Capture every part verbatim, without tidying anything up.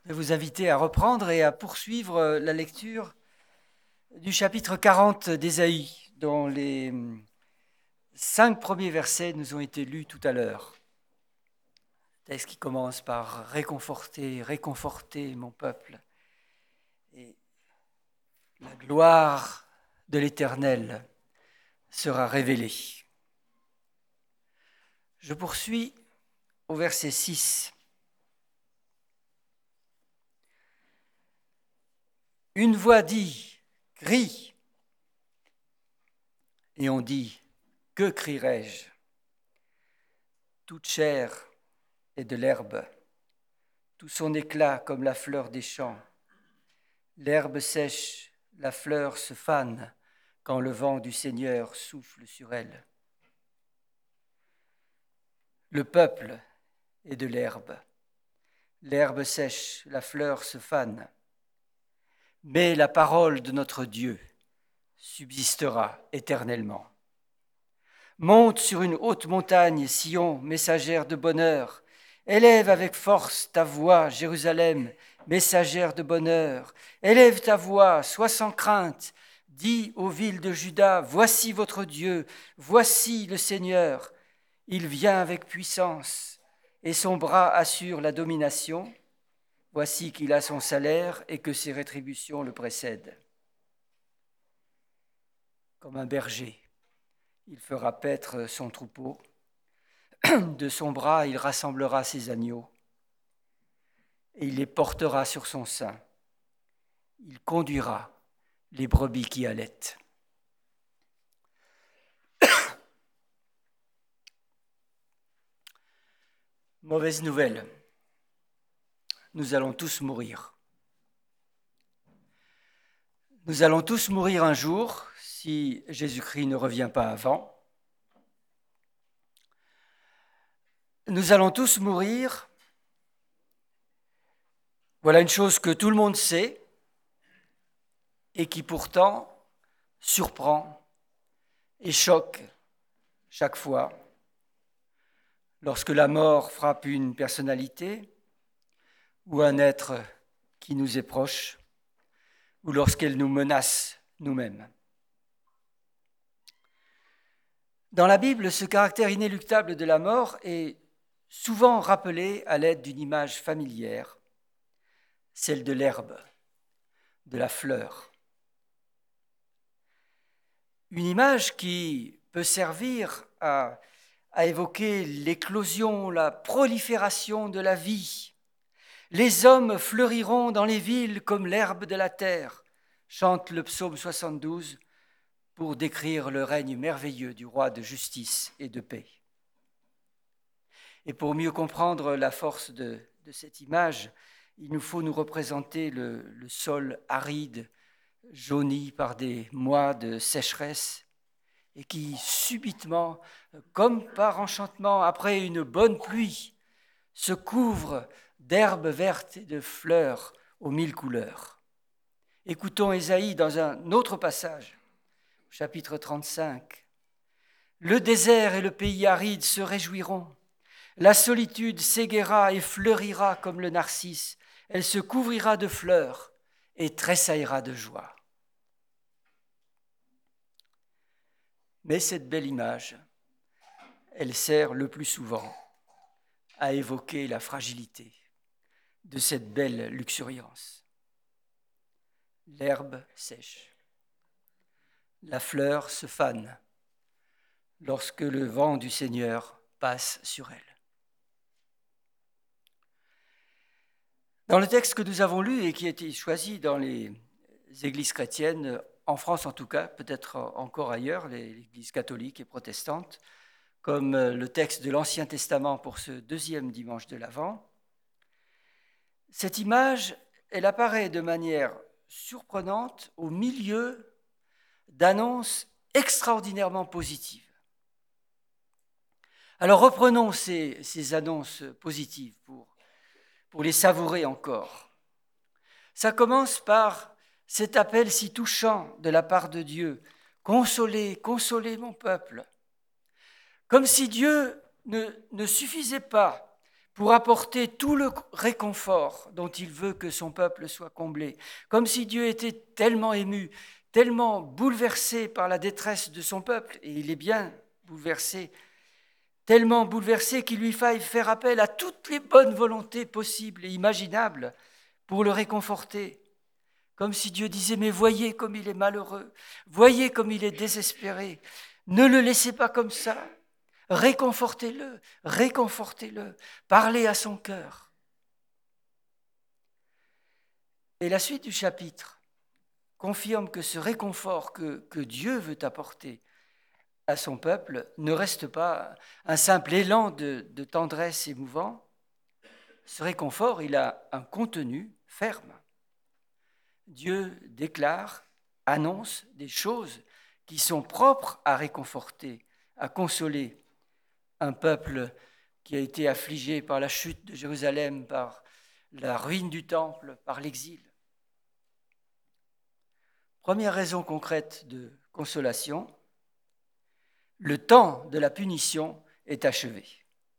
Je vais vous inviter à reprendre et à poursuivre la lecture du chapitre quarante d'Ésaïe, dont les cinq premiers versets nous ont été lus tout à l'heure. Texte qui commence par « Réconfortez, réconfortez mon peuple ». Et la gloire de l'Éternel sera révélée. Je poursuis au verset six. Une voix dit « Crie !» Et on dit « Que crierai-je » Toute chair est de l'herbe, tout son éclat comme la fleur des champs. L'herbe sèche, la fleur se fane quand le vent du Seigneur souffle sur elle. Le peuple est de l'herbe. L'herbe sèche, la fleur se fane. Mais la parole de notre Dieu subsistera éternellement. Monte sur une haute montagne, Sion, messagère de bonheur. Élève avec force ta voix, Jérusalem, messagère de bonheur. Élève ta voix, sois sans crainte. Dis aux villes de Juda, voici votre Dieu, voici le Seigneur. Il vient avec puissance et son bras assure la domination. Voici qu'il a son salaire et que ses rétributions le précèdent. Comme un berger, il fera paître son troupeau. De son bras, il rassemblera ses agneaux et il les portera sur son sein. Il conduira les brebis qui allaitent. Mauvaise nouvelle. Nous allons tous mourir. Nous allons tous mourir un jour si Jésus-Christ ne revient pas avant. Nous allons tous mourir. Voilà une chose que tout le monde sait et qui pourtant surprend et choque chaque fois lorsque la mort frappe une personnalité ou un être qui nous est proche, ou lorsqu'elle nous menace nous-mêmes. Dans la Bible, ce caractère inéluctable de la mort est souvent rappelé à l'aide d'une image familière, celle de l'herbe, de la fleur. Une image qui peut servir à, à évoquer l'éclosion, la prolifération de la vie. Les hommes fleuriront dans les villes comme l'herbe de la terre, chante le psaume soixante-douze pour décrire le règne merveilleux du roi de justice et de paix. Et pour mieux comprendre la force de, de cette image, il nous faut nous représenter le, le sol aride, jauni par des mois de sécheresse, et qui subitement, comme par enchantement, après une bonne pluie, se couvre d'herbes vertes et de fleurs aux mille couleurs. Écoutons Ésaïe dans un autre passage, chapitre trente-cinq. Le désert et le pays aride se réjouiront. La solitude s'égaiera et fleurira comme le narcisse. Elle se couvrira de fleurs et tressaillera de joie. Mais cette belle image, elle sert le plus souvent à évoquer la fragilité de cette belle luxuriance. L'herbe sèche, la fleur se fane lorsque le vent du Seigneur passe sur elle. Dans le texte que nous avons lu et qui a été choisi dans les églises chrétiennes, en France en tout cas, peut-être encore ailleurs, les églises catholiques et protestantes, comme le texte de l'Ancien Testament pour ce deuxième dimanche de l'Avent, cette image, elle apparaît de manière surprenante au milieu d'annonces extraordinairement positives. Alors reprenons ces, ces annonces positives pour, pour les savourer encore. Ça commence par cet appel si touchant de la part de Dieu. Consolez, consolez mon peuple. Comme si Dieu ne, ne suffisait pas pour apporter tout le réconfort dont il veut que son peuple soit comblé. Comme si Dieu était tellement ému, tellement bouleversé par la détresse de son peuple, et il est bien bouleversé, tellement bouleversé qu'il lui faille faire appel à toutes les bonnes volontés possibles et imaginables pour le réconforter. Comme si Dieu disait, mais voyez comme il est malheureux, voyez comme il est désespéré, ne le laissez pas comme ça, réconfortez-le, réconfortez-le, parlez à son cœur. Et la suite du chapitre confirme que ce réconfort que, que Dieu veut apporter à son peuple ne reste pas un simple élan de, de tendresse émouvant. Ce réconfort, il a un contenu ferme. Dieu déclare, annonce des choses qui sont propres à réconforter, à consoler un peuple qui a été affligé par la chute de Jérusalem, par la ruine du temple, par l'exil. Première raison concrète de consolation, le temps de la punition est achevé.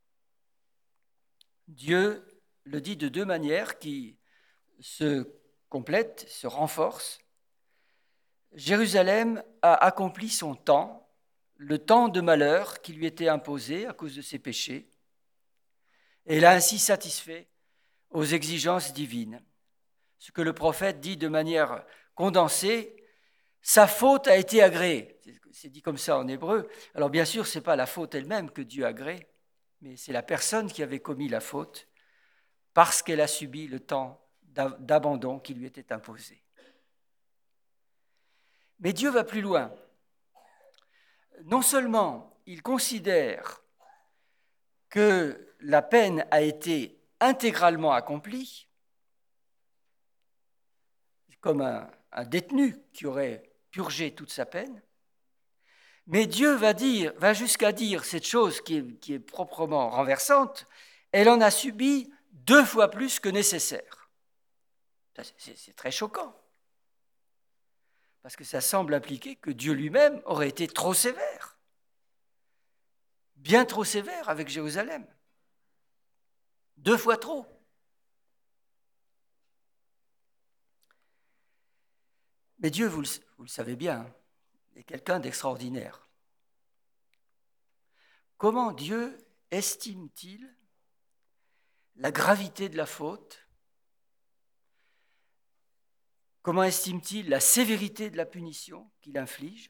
Dieu le dit de deux manières qui se complètent, se renforcent. Jérusalem a accompli son temps, le temps de malheur qui lui était imposé à cause de ses péchés, et elle a ainsi satisfait aux exigences divines. Ce que le prophète dit de manière condensée, sa faute a été agréée. C'est dit comme ça en hébreu. Alors bien sûr, ce n'est pas la faute elle-même que Dieu agrée, mais c'est la personne qui avait commis la faute parce qu'elle a subi le temps d'abandon qui lui était imposé. Mais Dieu va plus loin. Non seulement il considère que la peine a été intégralement accomplie, comme un, un détenu qui aurait purgé toute sa peine, mais Dieu va dire, va jusqu'à dire cette chose qui est, qui est proprement renversante, elle en a subi deux fois plus que nécessaire. C'est, c'est très choquant, parce que ça semble impliquer que Dieu lui-même aurait été trop sévère, bien trop sévère avec Jérusalem, deux fois trop. Mais Dieu, vous le, vous le savez bien, est quelqu'un d'extraordinaire. Comment Dieu estime-t-il la gravité de la faute? Comment estime-t-il la sévérité de la punition qu'il inflige?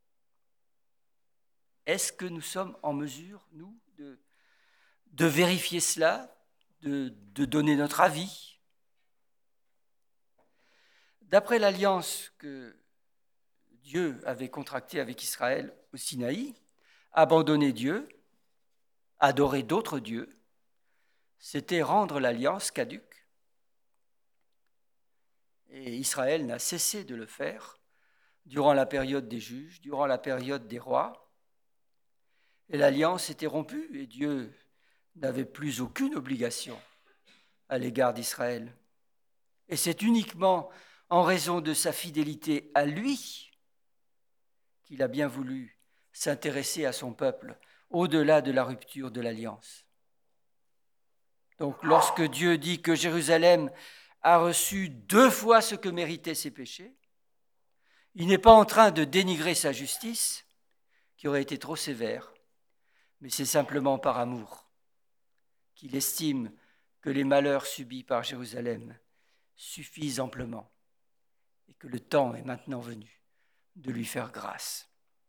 Est-ce que nous sommes en mesure, nous, de, de vérifier cela, de, de donner notre avis? D'après l'alliance que Dieu avait contractée avec Israël au Sinaï, abandonner Dieu, adorer d'autres dieux, c'était rendre l'alliance caduque. Et Israël n'a cessé de le faire durant la période des juges, durant la période des rois. Et l'alliance était rompue et Dieu n'avait plus aucune obligation à l'égard d'Israël. Et c'est uniquement en raison de sa fidélité à lui qu'il a bien voulu s'intéresser à son peuple au-delà de la rupture de l'alliance. Donc lorsque Dieu dit que Jérusalem a reçu deux fois ce que méritaient ses péchés, il n'est pas en train de dénigrer sa justice, qui aurait été trop sévère, mais c'est simplement par amour qu'il estime que les malheurs subis par Jérusalem suffisent amplement et que le temps est maintenant venu de lui faire grâce.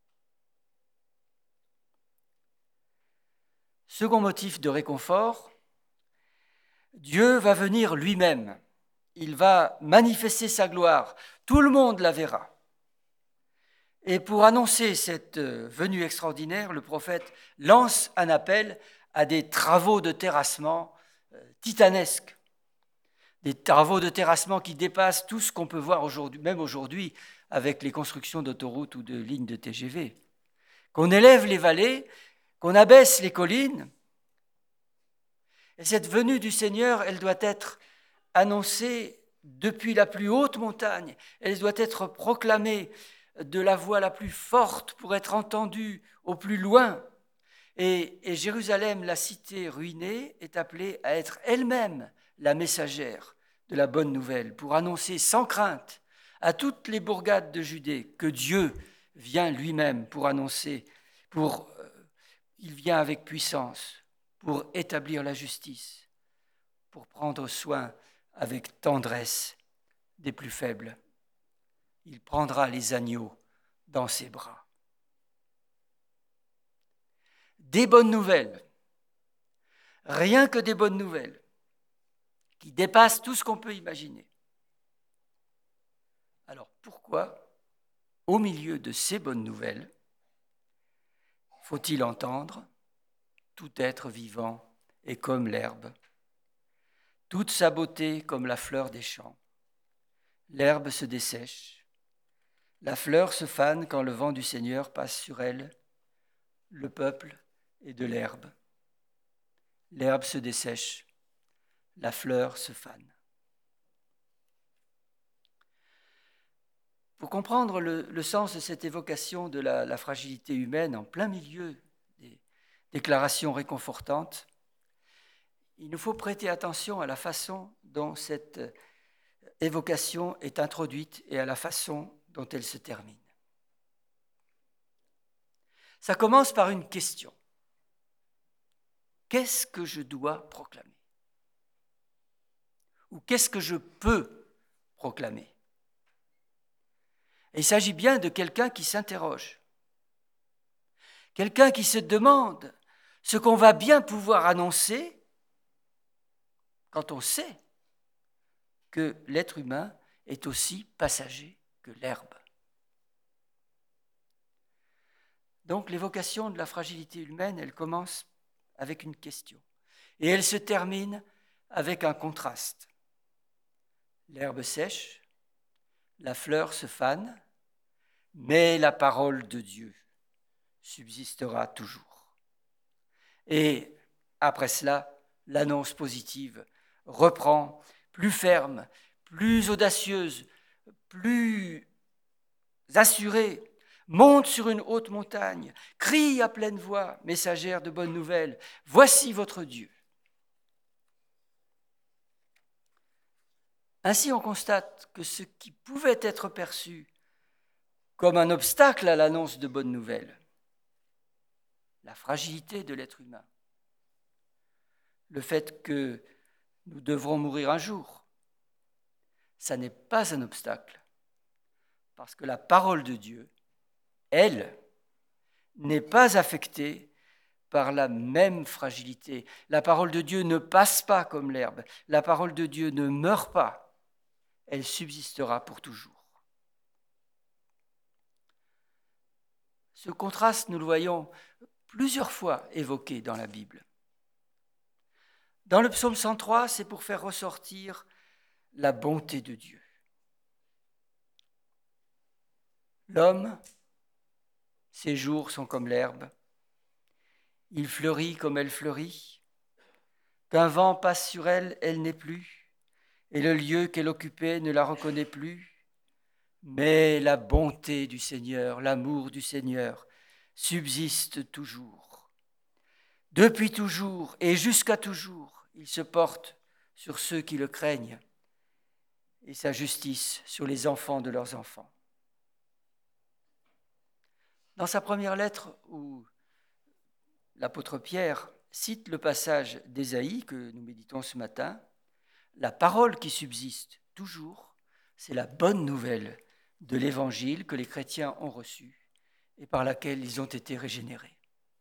Second motif de réconfort, Dieu va venir lui-même. Il va manifester sa gloire. Tout le monde la verra. Et pour annoncer cette venue extraordinaire, le prophète lance un appel à des travaux de terrassement titanesques. Des travaux de terrassement qui dépassent tout ce qu'on peut voir aujourd'hui, même aujourd'hui avec les constructions d'autoroutes ou de lignes de T G V. Qu'on élève les vallées, qu'on abaisse les collines. Et cette venue du Seigneur, elle doit être annoncée depuis la plus haute montagne. Elle doit être proclamée de la voix la plus forte pour être entendue au plus loin. Et, et Jérusalem, la cité ruinée, est appelée à être elle-même la messagère de la bonne nouvelle, pour annoncer sans crainte à toutes les bourgades de Judée que Dieu vient lui-même pour annoncer, pour, euh, il vient avec puissance pour établir la justice, pour prendre soin avec tendresse des plus faibles. Il prendra les agneaux dans ses bras. Des bonnes nouvelles, rien que des bonnes nouvelles, qui dépassent tout ce qu'on peut imaginer. Alors pourquoi, au milieu de ces bonnes nouvelles, faut-il entendre « Tout être vivant est comme l'herbe, toute sa beauté comme la fleur des champs. L'herbe se dessèche, la fleur se fane quand le vent du Seigneur passe sur elle. Le peuple est de l'herbe. L'herbe se dessèche, la fleur se fane. » Pour comprendre le, le sens de cette évocation de la, la fragilité humaine en plein milieu des déclarations réconfortantes, il nous faut prêter attention à la façon dont cette évocation est introduite et à la façon dont elle se termine. Ça commence par une question. Qu'est-ce que je dois proclamer ? Ou qu'est-ce que je peux proclamer ? Et il s'agit bien de quelqu'un qui s'interroge, quelqu'un qui se demande ce qu'on va bien pouvoir annoncer quand on sait que l'être humain est aussi passager que l'herbe. Donc l'évocation de la fragilité humaine, elle commence avec une question et elle se termine avec un contraste. L'herbe sèche, la fleur se fane, mais la parole de Dieu subsistera toujours. Et après cela, l'annonce positive reprend, plus ferme, plus audacieuse, plus assurée, monte sur une haute montagne, crie à pleine voix, messagère de bonnes nouvelles, voici votre Dieu. Ainsi, on constate que ce qui pouvait être perçu comme un obstacle à l'annonce de bonnes nouvelles, la fragilité de l'être humain, le fait que nous devrons mourir un jour, ça n'est pas un obstacle, parce que la parole de Dieu, elle, n'est pas affectée par la même fragilité. La parole de Dieu ne passe pas comme l'herbe, la parole de Dieu ne meurt pas, elle subsistera pour toujours. Ce contraste, nous le voyons plusieurs fois évoqué dans la Bible. Dans le psaume cent trois, c'est pour faire ressortir la bonté de Dieu. L'homme, ses jours sont comme l'herbe, il fleurit comme elle fleurit, qu'un vent passe sur elle, elle n'est plus, et le lieu qu'elle occupait ne la reconnaît plus. Mais la bonté du Seigneur, l'amour du Seigneur subsiste toujours. Depuis toujours et jusqu'à toujours, il se porte sur ceux qui le craignent et sa justice sur les enfants de leurs enfants. Dans sa première lettre, où l'apôtre Pierre cite le passage d'Ésaïe que nous méditons ce matin, la parole qui subsiste toujours, c'est la bonne nouvelle de l'évangile que les chrétiens ont reçu et par laquelle ils ont été régénérés.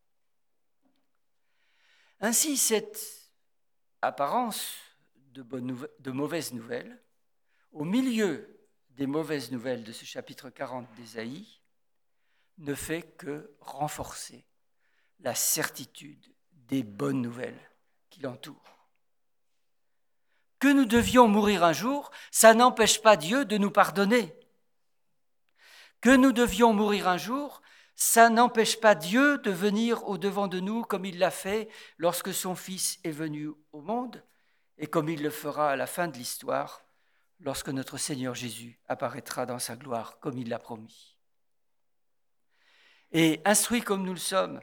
Ainsi, cette apparence de, bonne nouve- de mauvaises nouvelles, au milieu des mauvaises nouvelles de ce chapitre quarante d'Ésaïe, ne fait que renforcer la certitude des bonnes nouvelles qui l'entourent. Que nous devions mourir un jour, ça n'empêche pas Dieu de nous pardonner. Que nous devions mourir un jour, ça n'empêche pas Dieu de venir au-devant de nous comme il l'a fait lorsque son Fils est venu au monde et comme il le fera à la fin de l'histoire lorsque notre Seigneur Jésus apparaîtra dans sa gloire comme il l'a promis. Et instruits comme nous le sommes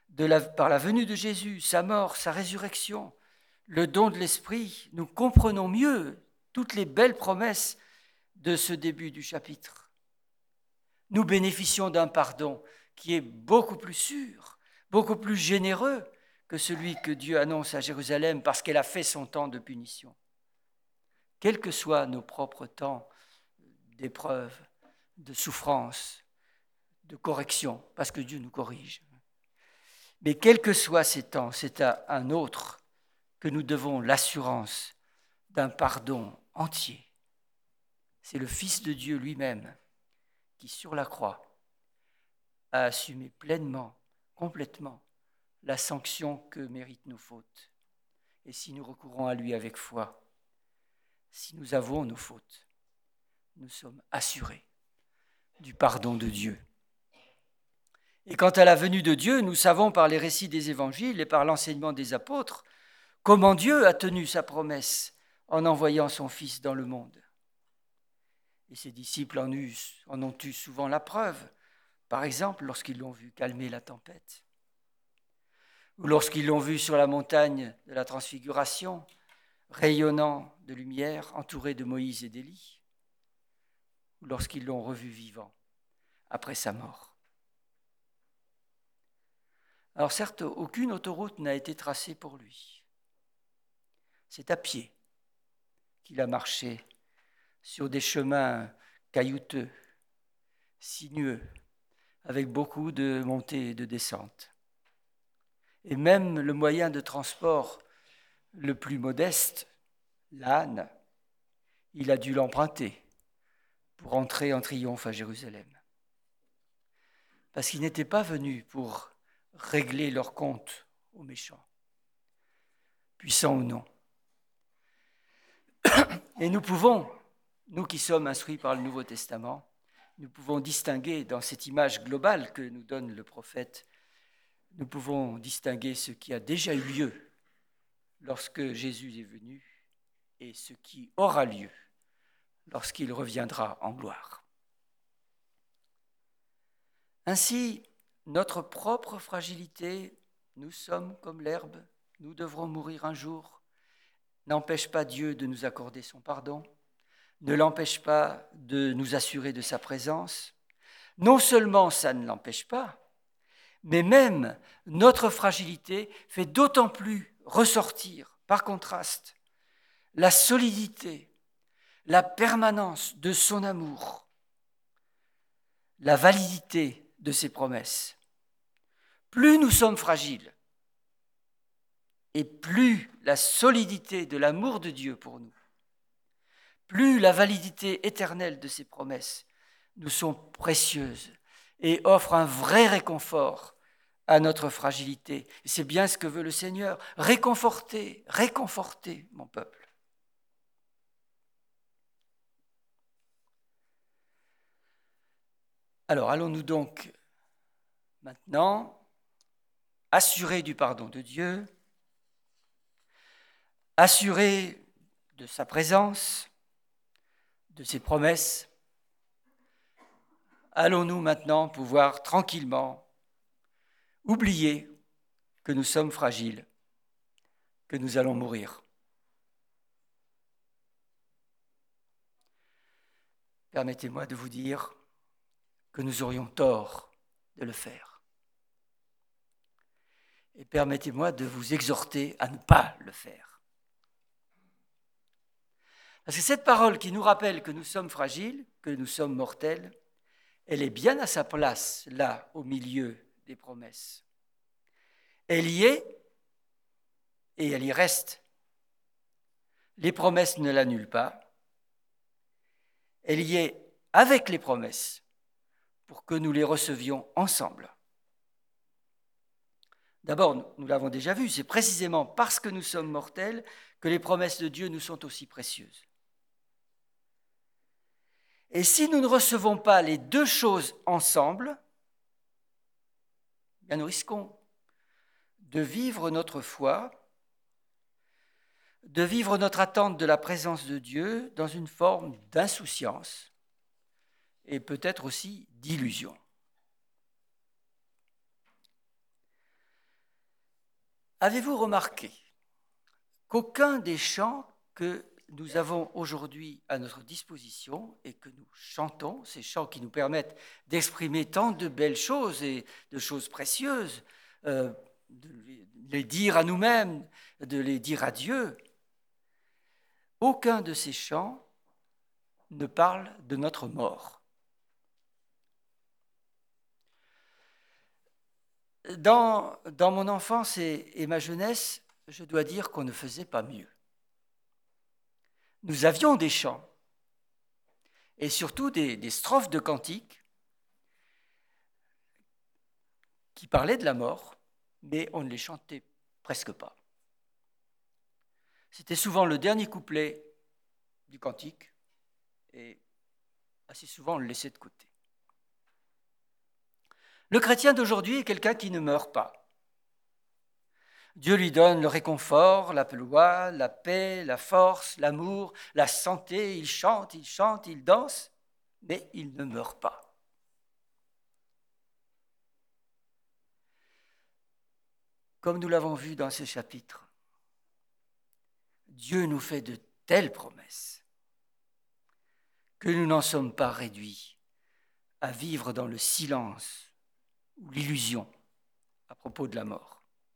de la, par la venue de Jésus, sa mort, sa résurrection, le don de l'Esprit, nous comprenons mieux toutes les belles promesses de ce début du chapitre. Nous bénéficions d'un pardon qui est beaucoup plus sûr, beaucoup plus généreux que celui que Dieu annonce à Jérusalem parce qu'elle a fait son temps de punition. Quels que soient nos propres temps d'épreuve, de souffrance, de correction, parce que Dieu nous corrige. Mais quels que soient ces temps, c'est à un autre que nous devons l'assurance d'un pardon entier. C'est le Fils de Dieu lui-même qui, sur la croix, a assumé pleinement, complètement, la sanction que méritent nos fautes. Et si nous recourons à lui avec foi, si nous avons nos fautes, nous sommes assurés du pardon de Dieu. Et quant à la venue de Dieu, nous savons par les récits des évangiles et par l'enseignement des apôtres comment Dieu a tenu sa promesse en envoyant son Fils dans le monde. Et ses disciples en, eu, en ont eu souvent la preuve, par exemple lorsqu'ils l'ont vu calmer la tempête, ou lorsqu'ils l'ont vu sur la montagne de la Transfiguration, rayonnant de lumière, entouré de Moïse et d'Élie, ou lorsqu'ils l'ont revu vivant après sa mort. Alors certes, aucune autoroute n'a été tracée pour lui. C'est à pied qu'il a marché sur des chemins caillouteux, sinueux, avec beaucoup de montées et de descentes. Et même le moyen de transport le plus modeste, l'âne, il a dû l'emprunter pour entrer en triomphe à Jérusalem. Parce qu'il n'était pas venu pour régler leurs comptes aux méchants, puissants ou non. Et nous pouvons, nous qui sommes instruits par le Nouveau Testament, nous pouvons distinguer dans cette image globale que nous donne le prophète, nous pouvons distinguer ce qui a déjà eu lieu lorsque Jésus est venu et ce qui aura lieu lorsqu'il reviendra en gloire. Ainsi, notre propre fragilité, nous sommes comme l'herbe, nous devrons mourir un jour, n'empêche pas Dieu de nous accorder son pardon, ne l'empêche pas de nous assurer de sa présence. Non seulement ça ne l'empêche pas, mais même notre fragilité fait d'autant plus ressortir, par contraste, la solidité, la permanence de son amour, la validité de ses promesses. Plus nous sommes fragiles, et plus la solidité de l'amour de Dieu pour nous, plus la validité éternelle de ses promesses nous sont précieuses et offrent un vrai réconfort à notre fragilité. Et c'est bien ce que veut le Seigneur, réconforter, réconforter mon peuple. Alors, allons-nous donc maintenant assurés du pardon de Dieu, assurés de sa présence, de ses promesses, allons-nous maintenant pouvoir tranquillement oublier que nous sommes fragiles, que nous allons mourir. Permettez-moi de vous dire que nous aurions tort de le faire. Et permettez-moi de vous exhorter à ne pas le faire. Parce que cette parole qui nous rappelle que nous sommes fragiles, que nous sommes mortels, elle est bien à sa place, là, au milieu des promesses. Elle y est et elle y reste. Les promesses ne l'annulent pas. Elle y est avec les promesses pour que nous les recevions ensemble. D'abord, nous l'avons déjà vu, c'est précisément parce que nous sommes mortels que les promesses de Dieu nous sont aussi précieuses. Et si nous ne recevons pas les deux choses ensemble, bien nous risquons de vivre notre foi, de vivre notre attente de la présence de Dieu dans une forme d'insouciance et peut-être aussi d'illusion. Avez-vous remarqué qu'aucun des chants que nous avons aujourd'hui à notre disposition et que nous chantons, ces chants qui nous permettent d'exprimer tant de belles choses et de choses précieuses, euh, de les dire à nous-mêmes, de les dire à Dieu, aucun de ces chants ne parle de notre mort. Dans, dans mon enfance et, et ma jeunesse, je dois dire qu'on ne faisait pas mieux. Nous avions des chants, et surtout des, des strophes de cantiques qui parlaient de la mort, mais on ne les chantait presque pas. C'était souvent le dernier couplet du cantique, et assez souvent on le laissait de côté. Le chrétien d'aujourd'hui est quelqu'un qui ne meurt pas. Dieu lui donne le réconfort, la joie, la paix, la force, l'amour, la santé. Il chante, il chante, il danse, mais il ne meurt pas. Comme nous l'avons vu dans ce chapitre, Dieu nous fait de telles promesses que nous n'en sommes pas réduits à vivre dans le silence ou l'illusion à propos de la mort.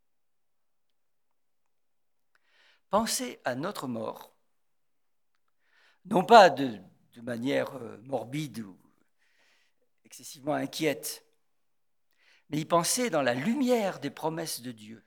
Penser à notre mort, non pas de, de manière morbide ou excessivement inquiète, mais y penser dans la lumière des promesses de Dieu,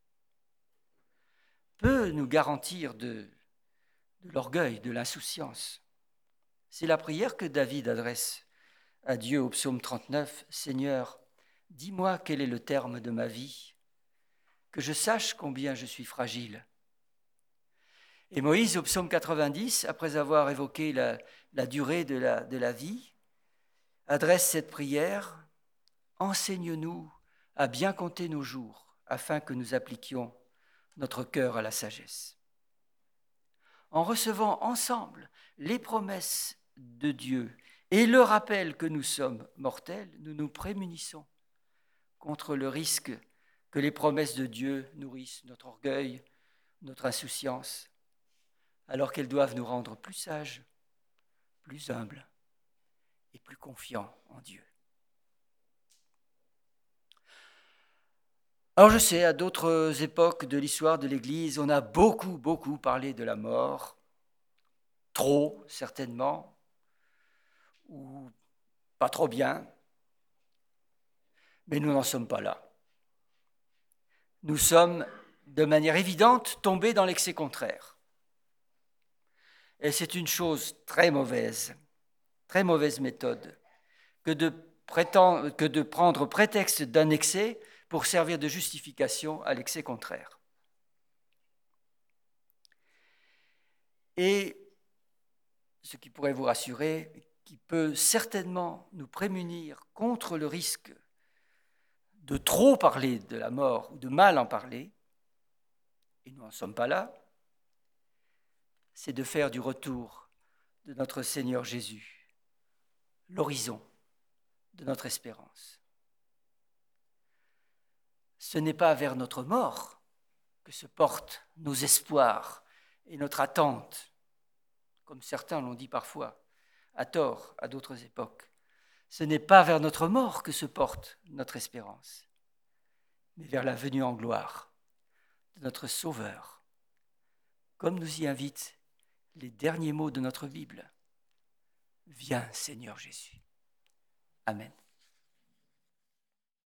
peut nous garantir de, de l'orgueil, de l'insouciance. C'est la prière que David adresse à Dieu au psaume trente-neuf. « Seigneur, dis-moi quel est le terme de ma vie, que je sache combien je suis fragile. » Et Moïse, au psaume quatre-vingt-dix, après avoir évoqué la, la durée de la, de la vie, adresse cette prière. « Enseigne-nous à bien compter nos jours, afin que nous appliquions notre cœur à la sagesse. » En recevant ensemble les promesses de Dieu et le rappel que nous sommes mortels, nous nous prémunissons contre le risque que les promesses de Dieu nourrissent notre orgueil, notre insouciance, alors qu'elles doivent nous rendre plus sages, plus humbles et plus confiants en Dieu. Alors je sais, à d'autres époques de l'histoire de l'Église, on a beaucoup, beaucoup parlé de la mort, trop certainement, ou pas trop bien, mais nous n'en sommes pas là. Nous sommes, de manière évidente, tombés dans l'excès contraire. Et c'est une chose très mauvaise, très mauvaise méthode, que de, prétendre, que de prendre prétexte d'un excès pour servir de justification à l'excès contraire. Et ce qui pourrait vous rassurer, qui peut certainement nous prémunir contre le risque de trop parler de la mort ou de mal en parler, et nous n'en sommes pas là, c'est de faire du retour de notre Seigneur Jésus l'horizon de notre espérance. Ce n'est pas vers notre mort que se portent nos espoirs et notre attente, comme certains l'ont dit parfois, à tort, à d'autres époques. Ce n'est pas vers notre mort que se porte notre espérance, mais vers la venue en gloire de notre Sauveur, comme nous y invitent les derniers mots de notre Bible. Viens, Seigneur Jésus. Amen.